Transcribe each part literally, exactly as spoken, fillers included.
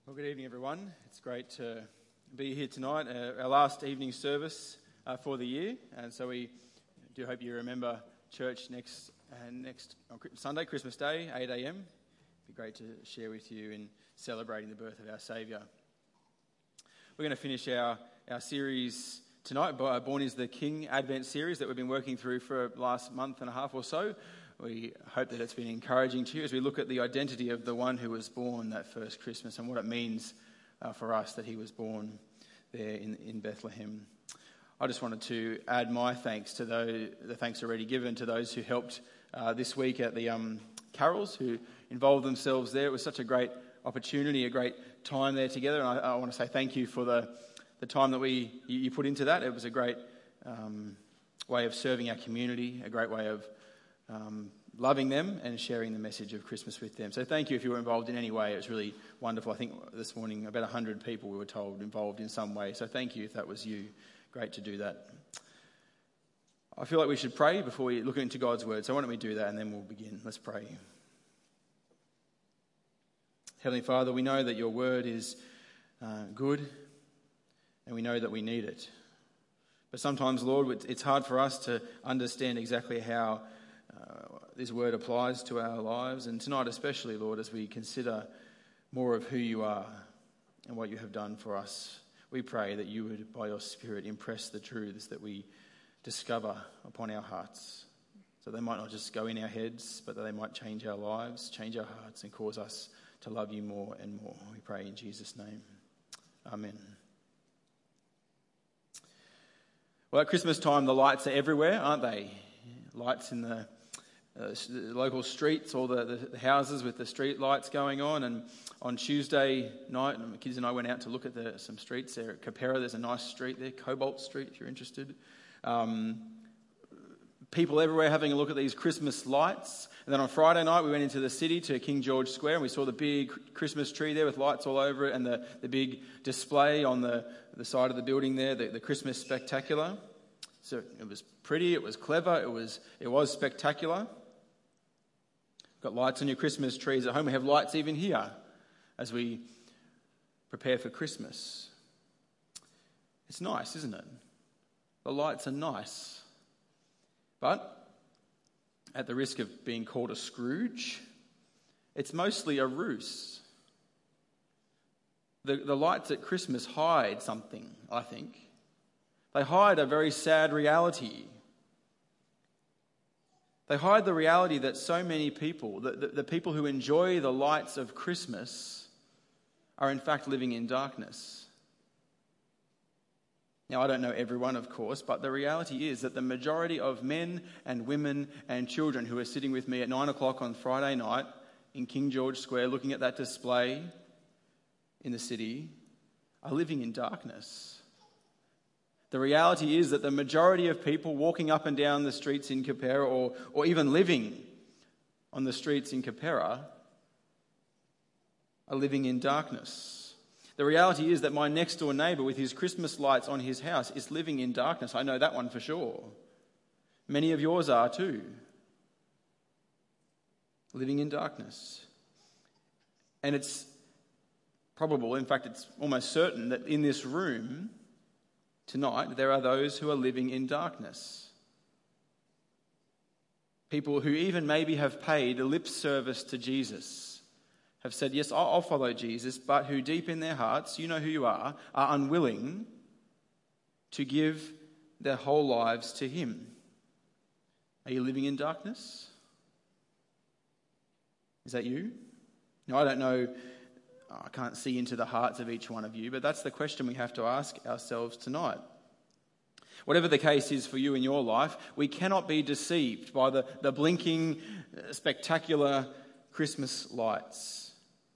Well, good evening, everyone. It's great to be here tonight, uh, our last evening service uh, for the year, and so we do hope you remember church next uh, next on Sunday, Christmas Day, eight a.m. It'd be great to share with you in celebrating the birth of our Saviour. We're going to finish our, our series tonight, Born is the King Advent series that we've been working through for the last month and a half or so. We hope that it's been encouraging to you as we look at the identity of the one who was born that first Christmas and what it means uh, for us that he was born there in, in Bethlehem. I just wanted to add my thanks to those, the thanks already given to those who helped uh, this week at the um, carols, who involved themselves there. It was such a great opportunity, a great time there together, and I, I want to say thank you for the, the time that we you, you put into that. It was a great um, way of serving our community, a great way of Um, loving them and sharing the message of Christmas with them. So thank you if you were involved in any way. It was really wonderful. I think this morning about one hundred people we were told involved in some way. So thank you if that was you. Great to do that. I feel like we should pray before we look into God's word. So why don't we do that and then we'll begin. Let's pray. Heavenly Father, we know that your word is uh, good and we know that we need it. But sometimes, Lord, it's hard for us to understand exactly how Uh, this word applies to our lives, and tonight especially, Lord, as we consider more of who you are and what you have done for us, we pray that you would, by your Spirit, impress the truths that we discover upon our hearts, so they might not just go in our heads, but that they might change our lives, change our hearts, and cause us to love you more and more. We pray in Jesus' name. Amen. Well, at Christmas time, the lights are everywhere, aren't they? Lights in the Uh, the local streets, all the, the, the houses with the street lights going on. And on Tuesday night, my kids and I went out to look at the, some streets there at Capera. There's a nice street there, Cobalt Street, if you're interested. Um, people everywhere having a look at these Christmas lights. And then on Friday night, we went into the city to King George Square, and we saw the big Christmas tree there with lights all over it, and the, the big display on the, the side of the building there, the, the Christmas Spectacular. So it was pretty, it was clever, it was it was spectacular. Got lights on your Christmas trees at home. We have lights even here as we prepare for Christmas. It's nice, isn't it? The lights are nice. But at the risk of being called a Scrooge, it's mostly a ruse. The, the lights at Christmas hide something, I think. They hide a very sad reality. They hide the reality that so many people, the, the, the people who enjoy the lights of Christmas, are in fact living in darkness. Now, I don't know everyone, of course, but the reality is that the majority of men and women and children who are sitting with me at nine o'clock on Friday night in King George Square looking at that display in the city are living in darkness. The reality is that the majority of people walking up and down the streets in Capera, or, or even living on the streets in Capera, are living in darkness. The reality is that my next door neighbour with his Christmas lights on his house is living in darkness. I know that one for sure. Many of yours are too. Living in darkness. And it's probable, in fact it's almost certain, that in this room tonight, there are those who are living in darkness. People who even maybe have paid a lip service to Jesus, have said, yes, I'll follow Jesus, but who deep in their hearts, you know who you are, are unwilling to give their whole lives to him. Are you living in darkness? Is that you? No, I don't know. I can't see into the hearts of each one of you, but that's the question we have to ask ourselves tonight. Whatever the case is for you in your life, we cannot be deceived by the, the blinking, spectacular Christmas lights,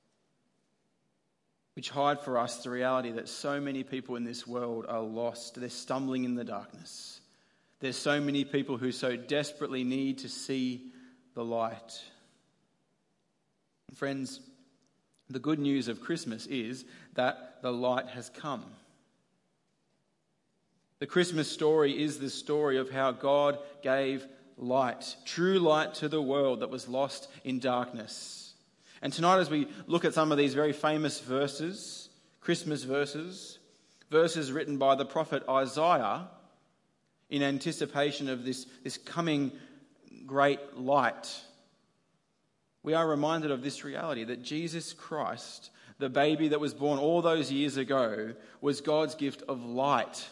which hide for us the reality that so many people in this world are lost. They're stumbling in the darkness. There's so many people who so desperately need to see the light. Friends, the good news of Christmas is that the light has come. The Christmas story is the story of how God gave light, true light to the world that was lost in darkness. And tonight, as we look at some of these very famous verses, Christmas verses, verses written by the prophet Isaiah in anticipation of this, this coming great light, we are reminded of this reality that Jesus Christ, the baby that was born all those years ago, was God's gift of light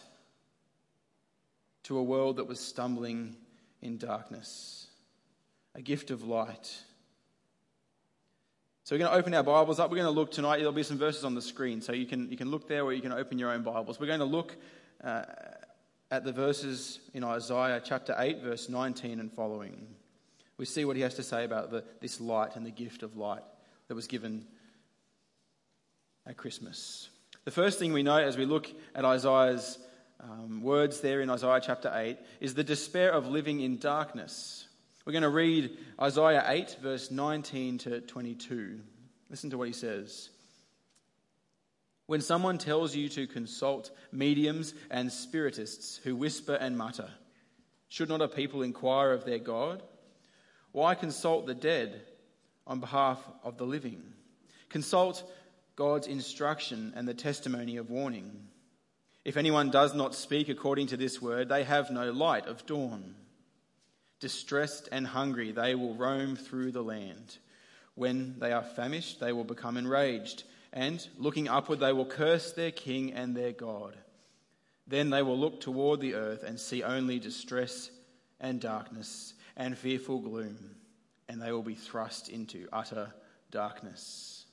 to a world that was stumbling in darkness. A gift of light. So we're going to open our Bibles up. We're going to look tonight. There'll be some verses on the screen, so you can you can look there, or you can open your own Bibles. We're going to look uh, at the verses in Isaiah chapter eight, verse nineteen and following. We see what he has to say about the, this light and the gift of light that was given at Christmas. The first thing we note as we look at Isaiah's um, words there in Isaiah chapter eight is the despair of living in darkness. We're going to read Isaiah eight, verse nineteen to twenty-two. Listen to what he says. When someone tells you to consult mediums and spiritists who whisper and mutter, should not a people inquire of their God? Why consult the dead on behalf of the living? Consult God's instruction and the testimony of warning. If anyone does not speak according to this word, they have no light of dawn. Distressed and hungry, they will roam through the land. When they are famished, they will become enraged, and looking upward, they will curse their king and their God. Then they will look toward the earth and see only distress and darkness and fearful gloom, and they will be thrust into utter darkness.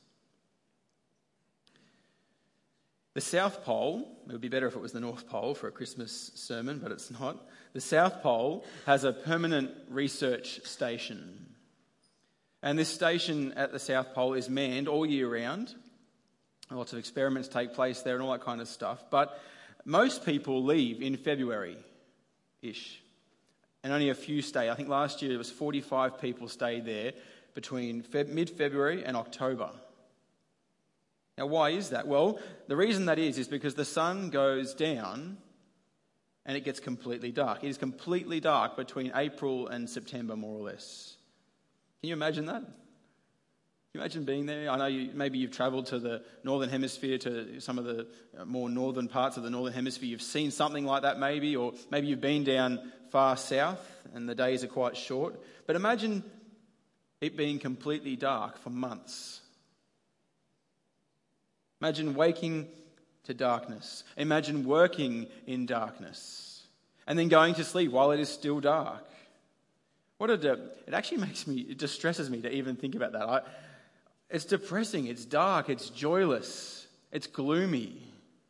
The South Pole, it would be better if it was the North Pole for a Christmas sermon, but it's not. The South Pole has a permanent research station. And this station at the South Pole is manned all year round. Lots of experiments take place there and all that kind of stuff. But most people leave in February-ish. And only a few stay. I think last year it was forty-five people stayed there between Feb- mid-February and October. Now, why is that? Well, the reason that is is because the sun goes down and it gets completely dark. It is completely dark between April and September, more or less. Can you imagine that? Can you imagine being there? I know you, maybe you've travelled to the Northern Hemisphere, to some of the more northern parts of the Northern Hemisphere. You've seen something like that maybe, or maybe you've been down far south and the days are quite short. But imagine it being completely dark for months. Imagine waking to darkness. Imagine working in darkness and then going to sleep while it is still dark. What a de- it actually makes me, it distresses me to even think about that. I, it's depressing, it's dark, it's joyless, it's gloomy.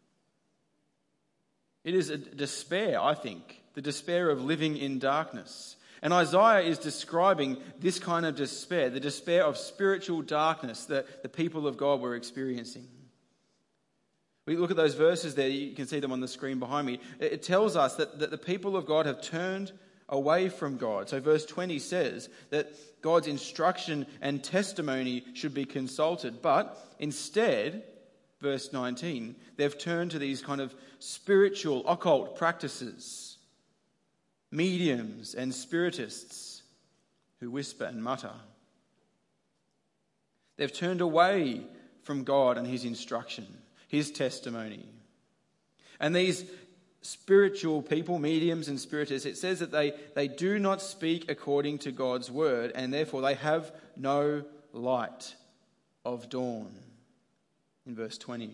It is a despair, I think, the despair of living in darkness. And Isaiah is describing this kind of despair, the despair of spiritual darkness that the people of God were experiencing. We look at those verses there, you can see them on the screen behind me. It tells us that, that the people of God have turned away from God. So verse twenty says that God's instruction and testimony should be consulted. But instead, verse nineteen, they've turned to these kind of spiritual, occult practices, mediums and spiritists who whisper and mutter. They've turned away from God and his instruction, his testimony. And these spiritual people, mediums and spiritists, it says that they, they do not speak according to God's word, and therefore they have no light of dawn, in verse twenty.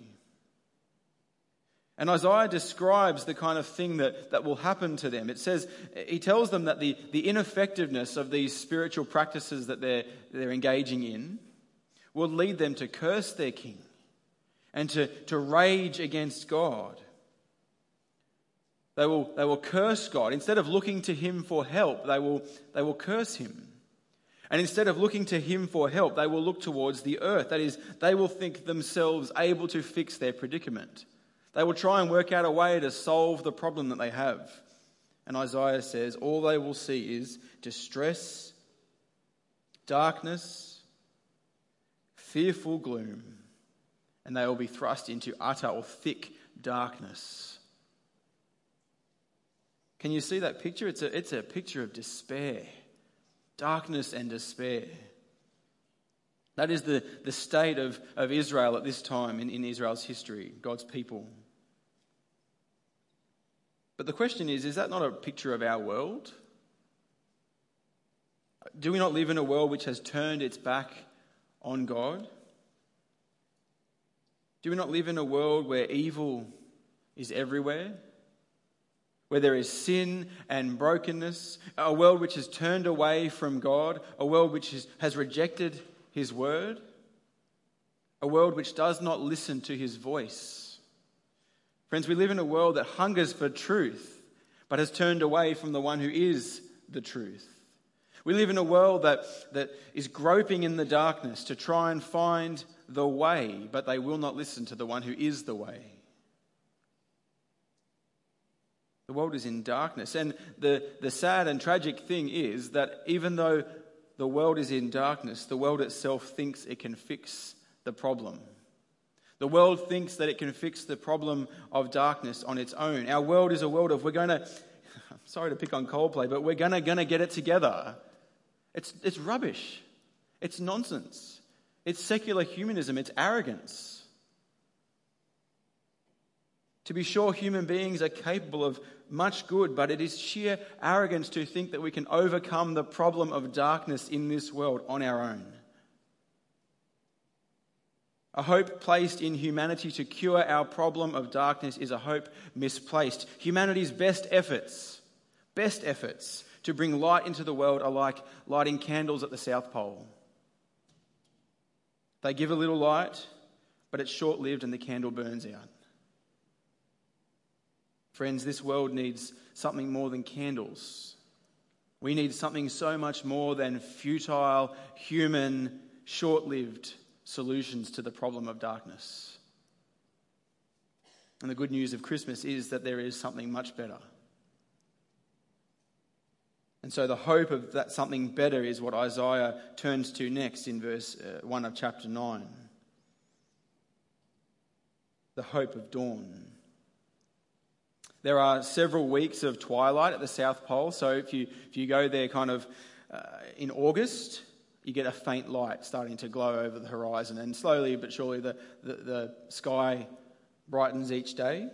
And Isaiah describes the kind of thing that, that will happen to them. It says, he tells them that the, the ineffectiveness of these spiritual practices that they're, they're engaging in will lead them to curse their king and to, to rage against God. They will, they will curse God. Instead of looking to him for help, they will, they will curse him. And instead of looking to him for help, they will look towards the earth. That is, they will think themselves able to fix their predicament. They will try and work out a way to solve the problem that they have. And Isaiah says all they will see is distress, darkness, fearful gloom, and they will be thrust into utter or thick darkness. Can you see that picture? It's a, it's a picture of despair, darkness and despair. That is the, the state of, of Israel at this time in, in Israel's history, God's people. But the question is, is that not a picture of our world? Do we not live in a world which has turned its back on God? Do we not live in a world where evil is everywhere? Where there is sin and brokenness? A world which has turned away from God? A world which is, has rejected His word? A world which does not listen to His voice? Friends, we live in a world that hungers for truth, but has turned away from the one who is the truth. We live in a world that, that is groping in the darkness to try and find the way, but they will not listen to the one who is the way. The world is in darkness. And the, the sad and tragic thing is that even though the world is in darkness, the world itself thinks it can fix the problem. The world thinks that it can fix the problem of darkness on its own. Our world is a world of, we're going to, I'm sorry to pick on Coldplay, but we're going to, going to get it together. It's, it's rubbish. It's nonsense. It's secular humanism. It's arrogance. To be sure, human beings are capable of much good, but it is sheer arrogance to think that we can overcome the problem of darkness in this world on our own. A hope placed in humanity to cure our problem of darkness is a hope misplaced. Humanity's best efforts, best efforts to bring light into the world are like lighting candles at the South Pole. They give a little light, but it's short-lived and the candle burns out. Friends, this world needs something more than candles. We need something so much more than futile, human, short-lived solutions to the problem of darkness. And the good news of Christmas is that there is something much better. And so the hope of that something better is what Isaiah turns to next in verse one of chapter nine. The hope of dawn. There are several weeks of twilight at the South Pole, so if you if you go there kind of uh, in August, you get a faint light starting to glow over the horizon, and slowly but surely the, the, the sky brightens each day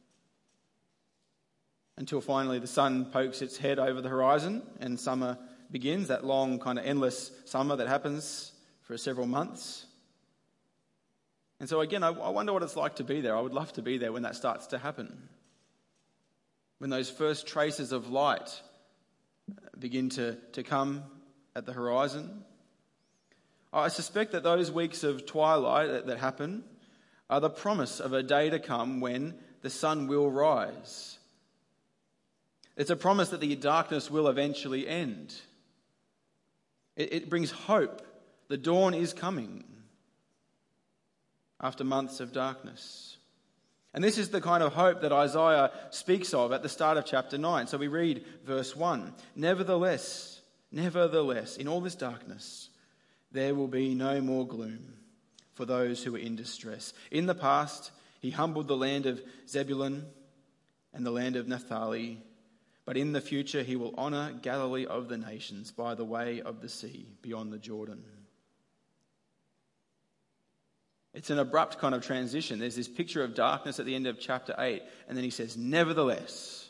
until finally the sun pokes its head over the horizon and summer begins, that long kind of endless summer that happens for several months. And so again, I, I wonder what it's like to be there. I would love to be there when that starts to happen. When those first traces of light begin to, to come at the horizon. I suspect that those weeks of twilight that, that happen are the promise of a day to come when the sun will rise. It's a promise that the darkness will eventually end. It, it brings hope. The dawn is coming after months of darkness. And this is the kind of hope that Isaiah speaks of at the start of chapter nine. So we read verse one. Nevertheless, nevertheless, in all this darkness, there will be no more gloom for those who are in distress. In the past, he humbled the land of Zebulun and the land of Naphtali. But in the future, he will honour Galilee of the nations by the way of the sea beyond the Jordan. It's an abrupt kind of transition. There's this picture of darkness at the end of chapter eight, and then he says, nevertheless,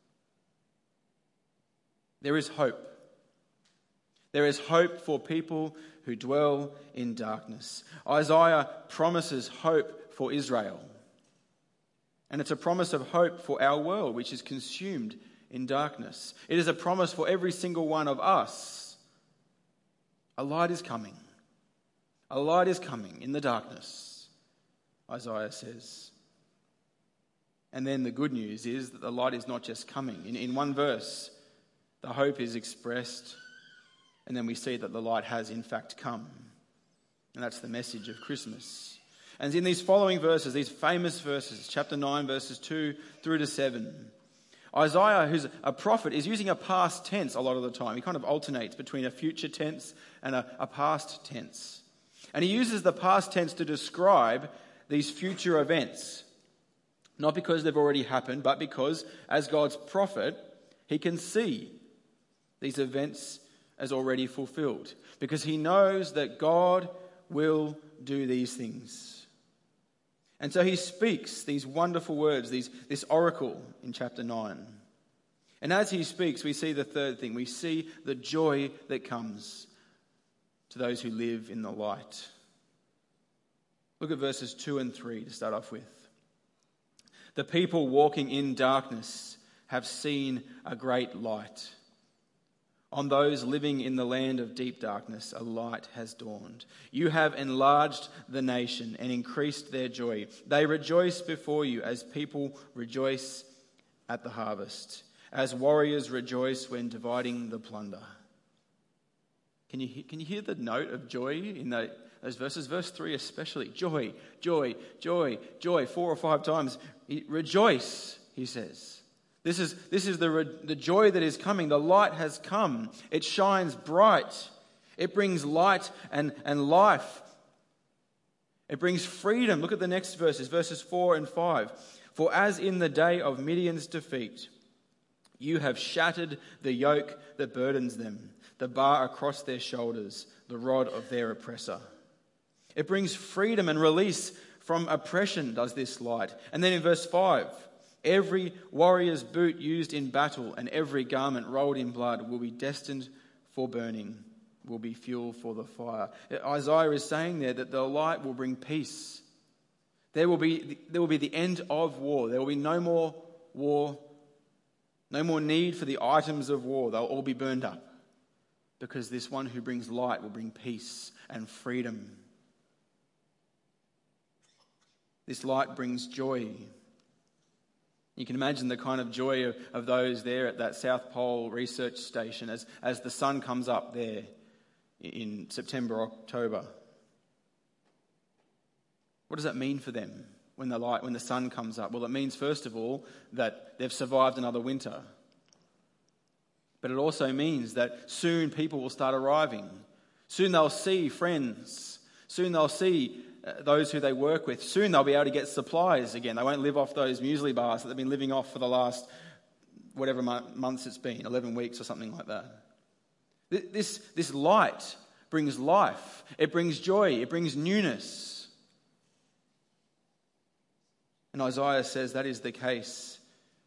there is hope. There is hope for people who dwell in darkness. Isaiah promises hope for Israel. And it's a promise of hope for our world, which is consumed in darkness. It is a promise for every single one of us. A light is coming. A light is coming in the darkness, Isaiah says. And then the good news is that the light is not just coming. In, in one verse, the hope is expressed, and then we see that the light has in fact come. And that's the message of Christmas. And in these following verses, these famous verses, chapter nine, verses two through to seven, Isaiah, who's a prophet, is using a past tense a lot of the time. He kind of alternates between a future tense and a, a past tense. And he uses the past tense to describe these future events. Not because they've already happened, but because, as God's prophet, he can see these events as already fulfilled. Because he knows that God will do these things. And so he speaks these wonderful words, these, this oracle in chapter nine. And as he speaks, we see the third thing. We see the joy that comes to those who live in the light. Look at verses two and three to start off with. The people walking in darkness have seen a great light. On those living in the land of deep darkness, a light has dawned. You have enlarged the nation and increased their joy. They rejoice before you as people rejoice at the harvest, as warriors rejoice when dividing the plunder. Can you, can you hear the note of joy in the, those verses? Verse three especially. Joy, joy, joy, joy. Four or five times. Rejoice, he says. This is, this is the, the joy that is coming. The light has come. It shines bright. It brings light and, and life. It brings freedom. Look at the next verses, verses four and five. For as in the day of Midian's defeat, you have shattered the yoke that burdens them, the bar across their shoulders, the rod of their oppressor. It brings freedom and release from oppression, does this light. And then in verse five, every warrior's boot used in battle and every garment rolled in blood will be destined for burning, will be fuel for the fire. Isaiah is saying there that the light will bring peace. There will be, there will be the end of war. There will be no more war, no more need for the items of war. They'll all be burned up because this one who brings light will bring peace and freedom. This light brings joy. You can imagine the kind of joy of, of those there at that South Pole research station as, as the sun comes up there in September, October. What does that mean for them when the light, when the sun comes up? Well, it means, first of all, that they've survived another winter. But it also means that soon people will start arriving. Soon they'll see friends. Soon they'll see those who they work with. Soon they'll be able to get supplies again. They won't live off those muesli bars that they've been living off for the last whatever months it's been, eleven weeks or something like that. This, this light brings life. It brings joy. It brings newness. And Isaiah says that is the case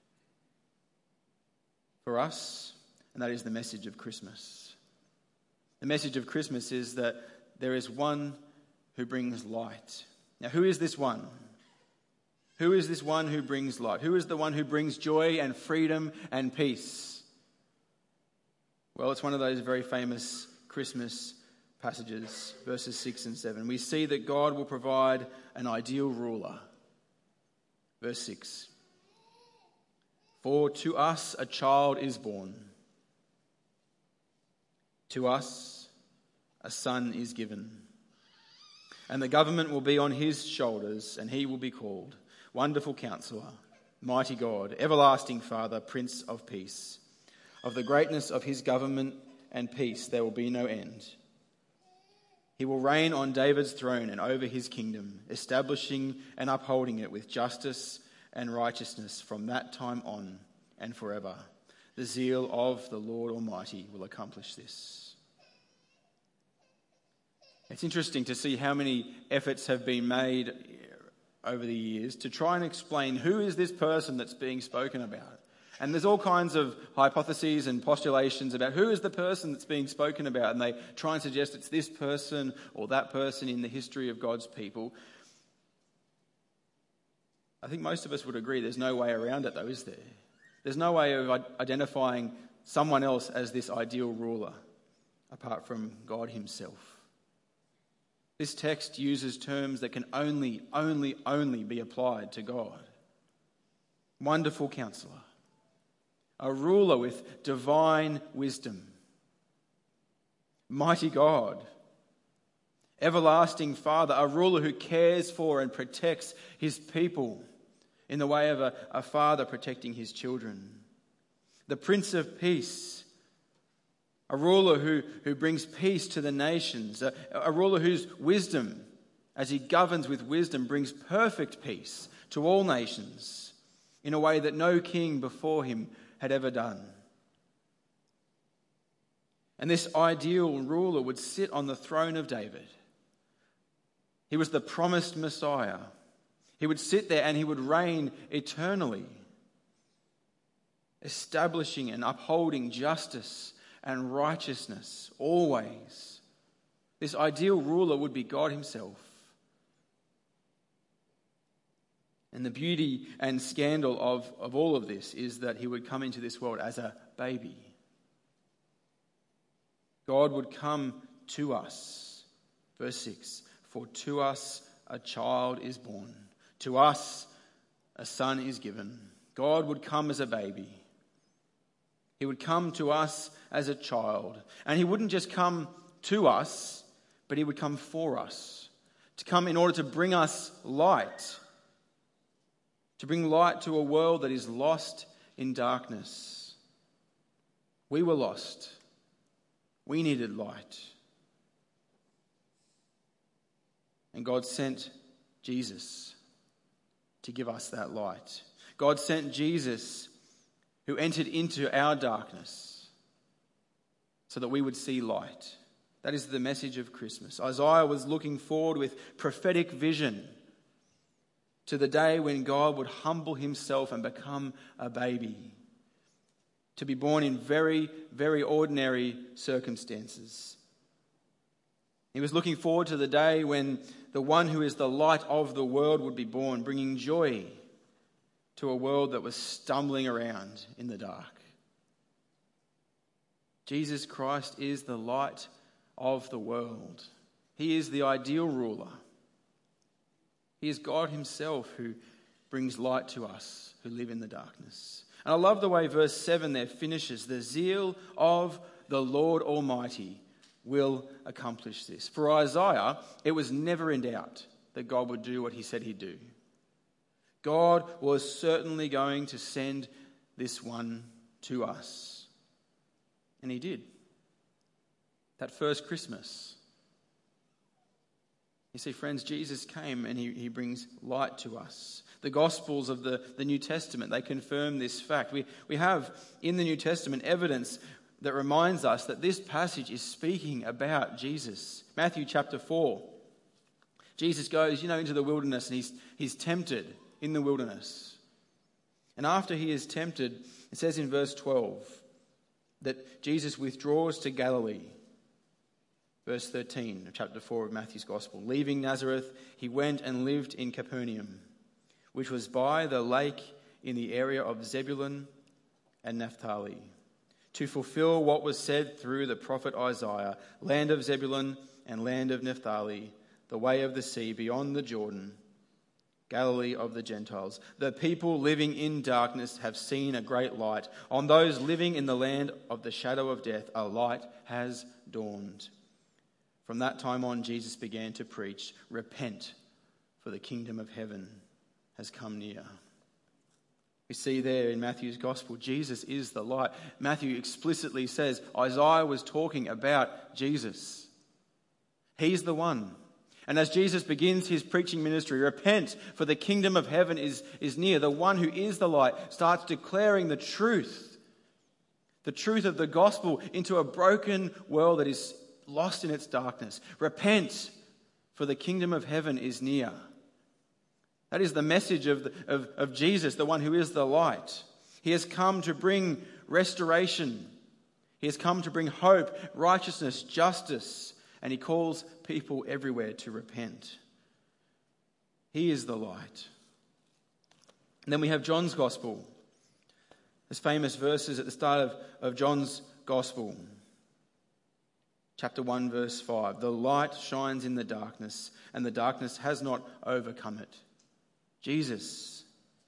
for us, and that is the message of Christmas. The message of Christmas is that there is one who brings light. Now, who is this one? Who is this one who brings light? Who is the one who brings joy and freedom and peace? Well, it's one of those very famous Christmas passages, verses six and seven. We see that God will provide an ideal ruler. Verse six. For to us a child is born. To us a son is given. And the government will be on his shoulders, and he will be called Wonderful Counselor, Mighty God, Everlasting Father, Prince of Peace. Of the greatness of his government and peace there will be no end. He will reign on David's throne and over his kingdom, establishing and upholding it with justice and righteousness from that time on and forever. The zeal of the Lord Almighty will accomplish this. It's interesting to see how many efforts have been made over the years to try and explain who is this person that's being spoken about. And there's all kinds of hypotheses and postulations about who is the person that's being spoken about. And they try and suggest it's this person or that person in the history of God's people. I think most of us would agree there's no way around it, though, is there? There's no way of identifying someone else as this ideal ruler apart from God himself. This text uses terms that can only, only, only be applied to God. Wonderful Counselor. A ruler with divine wisdom. Mighty God. Everlasting Father. A ruler who cares for and protects his people in the way of a, a father protecting his children. The Prince of Peace. A ruler who, who brings peace to the nations. A, a ruler whose wisdom, as he governs with wisdom, brings perfect peace to all nations in a way that no king before him had ever done. And this ideal ruler would sit on the throne of David, He was the promised Messiah. He would sit there and he would reign eternally, establishing and upholding justice and righteousness always. This ideal ruler would be God himself. And the beauty and scandal of, of all of this is that he would come into this world as a baby. God would come to us. Verse six, for to us a child is born. To us a son is given. God would come as a baby. He would come to us as a child. And he wouldn't just come to us, but he would come for us. To come in order to bring us light. To bring light to a world that is lost in darkness. We were lost. We needed light. And God sent Jesus to give us that light. God sent Jesus who entered into our darkness so that we would see light. That is the message of Christmas. Isaiah was looking forward with prophetic vision to the day when God would humble himself and become a baby, to be born in very, very ordinary circumstances. He was looking forward to the day when the one who is the light of the world would be born, bringing joy to a world that was stumbling around in the dark. Jesus Christ is the light of the world. He is the ideal ruler. He is God himself who brings light to us who live in the darkness. And I love the way verse seven there finishes. The zeal of the Lord Almighty will accomplish this. For Isaiah, it was never in doubt that God would do what he said he'd do. God was certainly going to send this one to us. And he did. That first Christmas. You see, friends, Jesus came and he, he brings light to us. The Gospels of the, the New Testament, they confirm this fact. We, we have in the New Testament evidence that reminds us that this passage is speaking about Jesus. Matthew chapter four. Jesus goes, you know, into the wilderness and he's, he's tempted in the wilderness. And after he is tempted, it says in verse twelve that Jesus withdraws to Galilee. Verse thirteen of chapter four of Matthew's Gospel. Leaving Nazareth, he went and lived in Capernaum, which was by the lake in the area of Zebulun and Naphtali, to fulfill what was said through the prophet Isaiah, land of Zebulun and land of Naphtali, the way of the sea beyond the Jordan, Galilee of the Gentiles. The people living in darkness have seen a great light. On those living in the land of the shadow of death, a light has dawned. From that time on, Jesus began to preach, repent, for the kingdom of heaven has come near. We see there in Matthew's Gospel, Jesus is the light. Matthew explicitly says Isaiah was talking about Jesus. He's the one. And as Jesus begins his preaching ministry, repent, for the kingdom of heaven is, is near. The one who is the light starts declaring the truth, the truth of the gospel into a broken world that is lost in its darkness. Repent, for the kingdom of heaven is near. That is the message of, the, of, of Jesus, the one who is the light. He has come to bring restoration. He has come to bring hope, righteousness, justice, and he calls people everywhere to repent. He is the light. And then we have John's Gospel. There's famous verses at the start of, of John's Gospel. Chapter one, verse five. The light shines in the darkness, and the darkness has not overcome it. Jesus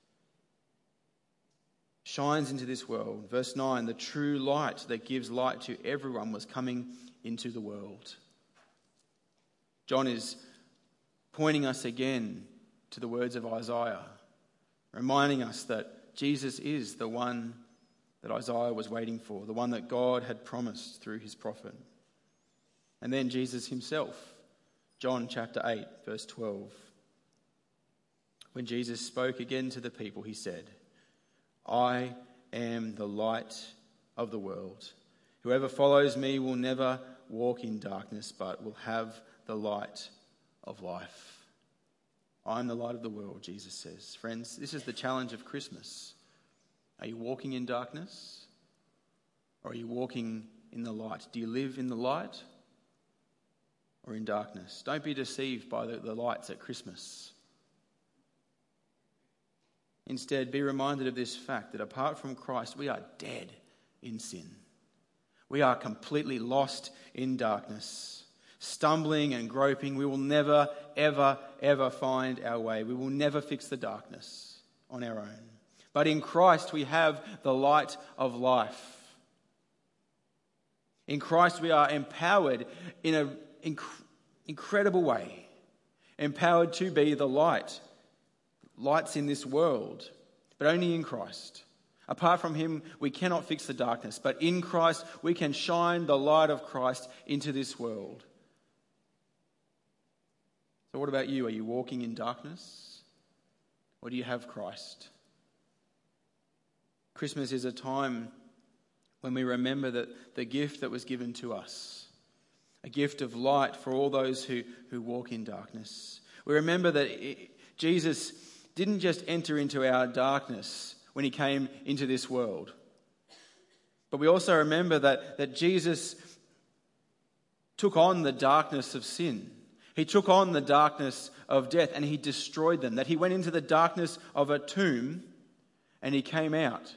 shines into this world. Verse nine. The true light that gives light to everyone was coming into the world. John is pointing us again to the words of Isaiah, reminding us that Jesus is the one that Isaiah was waiting for, the one that God had promised through his prophet. And then Jesus himself, John chapter eight, verse twelve. When Jesus spoke again to the people, he said, I am the light of the world. Whoever follows me will never walk in darkness, but will have the light of life. I am the light of the world, Jesus says. Friends, this is the challenge of Christmas. Are you walking in darkness? Or are you walking in the light? Do you live in the light or in darkness? Don't be deceived by the, the lights at Christmas. Instead, be reminded of this fact that apart from Christ, we are dead in sin. We are completely lost in darkness. Stumbling and groping, we will never, ever, ever find our way. We will never fix the darkness on our own. But in Christ, we have the light of life. In Christ, we are empowered in an inc- incredible way. Empowered to be the light. Lights in this world, but only in Christ. Apart from him, we cannot fix the darkness. But in Christ, we can shine the light of Christ into this world. So what about you? Are you walking in darkness? Or do you have Christ? Christmas is a time when we remember that the gift that was given to us, a gift of light for all those who, who walk in darkness. We remember that it, Jesus didn't just enter into our darkness when he came into this world. But we also remember that, that Jesus took on the darkness of sin. He took on the darkness of death and he destroyed them. That he went into the darkness of a tomb and he came out.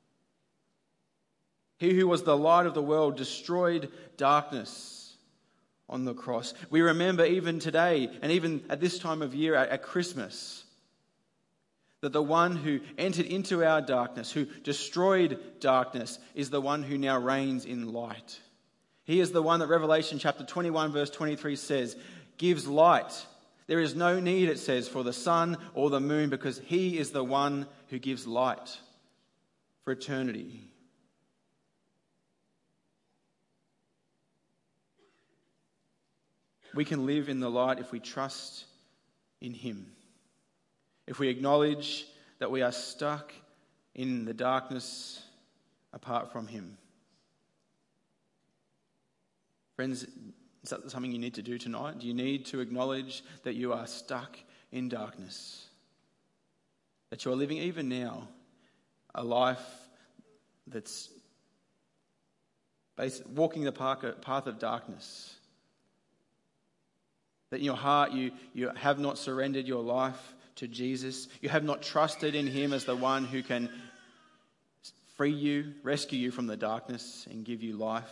He who was the light of the world destroyed darkness on the cross. We remember even today and even at this time of year at, at Christmas that the one who entered into our darkness, who destroyed darkness, is the one who now reigns in light. He is the one that Revelation chapter twenty-one verse twenty-three says, gives light. There is no need, it says, for the sun or the moon because he is the one who gives light for eternity. We can live in the light if we trust in him. If we acknowledge that we are stuck in the darkness apart from him. Friends, is that something you need to do tonight? Do you need to acknowledge that you are stuck in darkness? That you are living even now a life that's walking the path of darkness? That in your heart you, you have not surrendered your life to Jesus. You have not trusted in him as the one who can free you, rescue you from the darkness and give you life.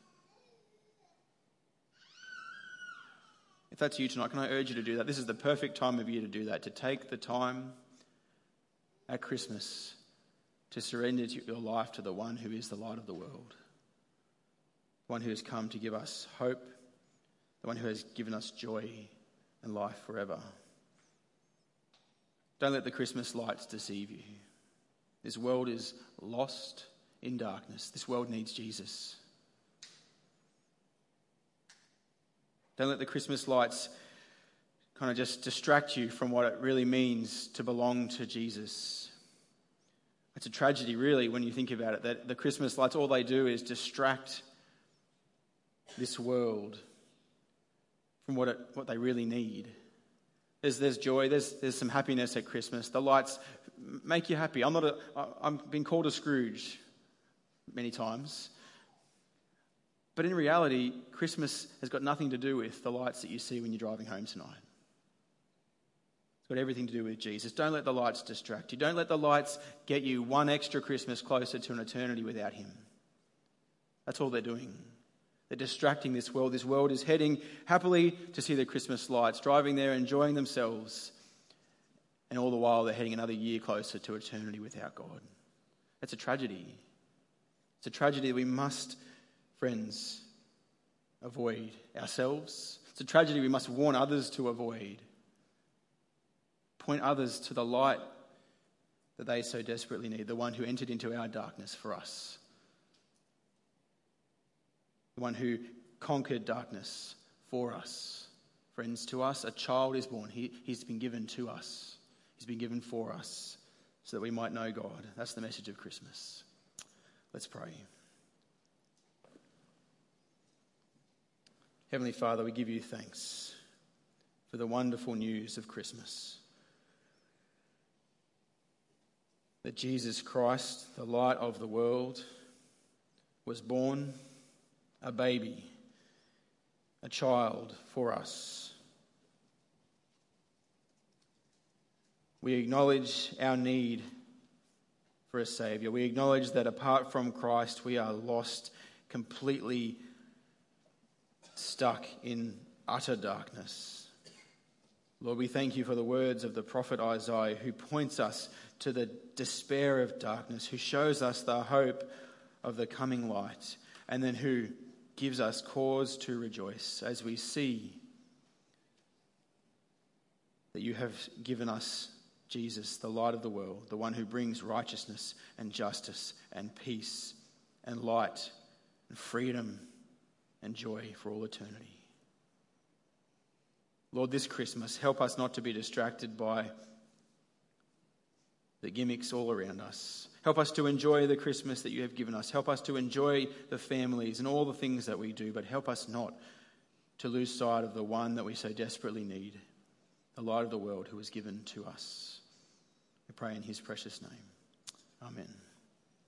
If that's you tonight, can I urge you to do that? This is the perfect time of year to do that, to take the time at Christmas to surrender your life to the one who is the light of the world, the one who has come to give us hope, the one who has given us joy and life forever. Don't let the Christmas lights deceive you. This world is lost in darkness. This world needs Jesus. Don't let the Christmas lights kind of just distract you from what it really means to belong to Jesus. It's a tragedy, really, when you think about it, that the Christmas lights, all they do is distract this world from what it, what they really need. There's, there's joy, there's, there's some happiness at Christmas. The lights make you happy. I'm not a, I've been called a Scrooge many times. But in reality, Christmas has got nothing to do with the lights that you see when you're driving home tonight. It's got everything to do with Jesus. Don't let the lights distract you. Don't let the lights get you one extra Christmas closer to an eternity without him. That's all they're doing. They're distracting this world. This world is heading happily to see the Christmas lights, driving there, enjoying themselves. And all the while they're heading another year closer to eternity without God. That's a tragedy. It's a tragedy that we must, friends, avoid ourselves. It's a tragedy we must warn others to avoid. Point others to the light that they so desperately need, the one who entered into our darkness for us. The one who conquered darkness for us. Friends, to us a child is born. He, he's been given to us. He's been given for us so that we might know God. That's the message of Christmas. Let's pray. Heavenly Father, we give you thanks for for the wonderful news of Christmas. That Jesus Christ, the light of the world, was born a baby, a child for us. We acknowledge our need for a Saviour. We acknowledge that apart from Christ, we are lost, completely stuck in utter darkness. Lord, we thank you for the words of the prophet Isaiah, who points us to the despair of darkness, who shows us the hope of the coming light, and then who gives us cause to rejoice as we see that you have given us Jesus, the light of the world, the one who brings righteousness and justice and peace and light and freedom and joy for all eternity. Lord, this Christmas, help us not to be distracted by the gimmicks all around us. Help us to enjoy the Christmas that you have given us. Help us to enjoy the families and all the things that we do, but help us not to lose sight of the one that we so desperately need, the light of the world who was given to us. We pray in his precious name. Amen.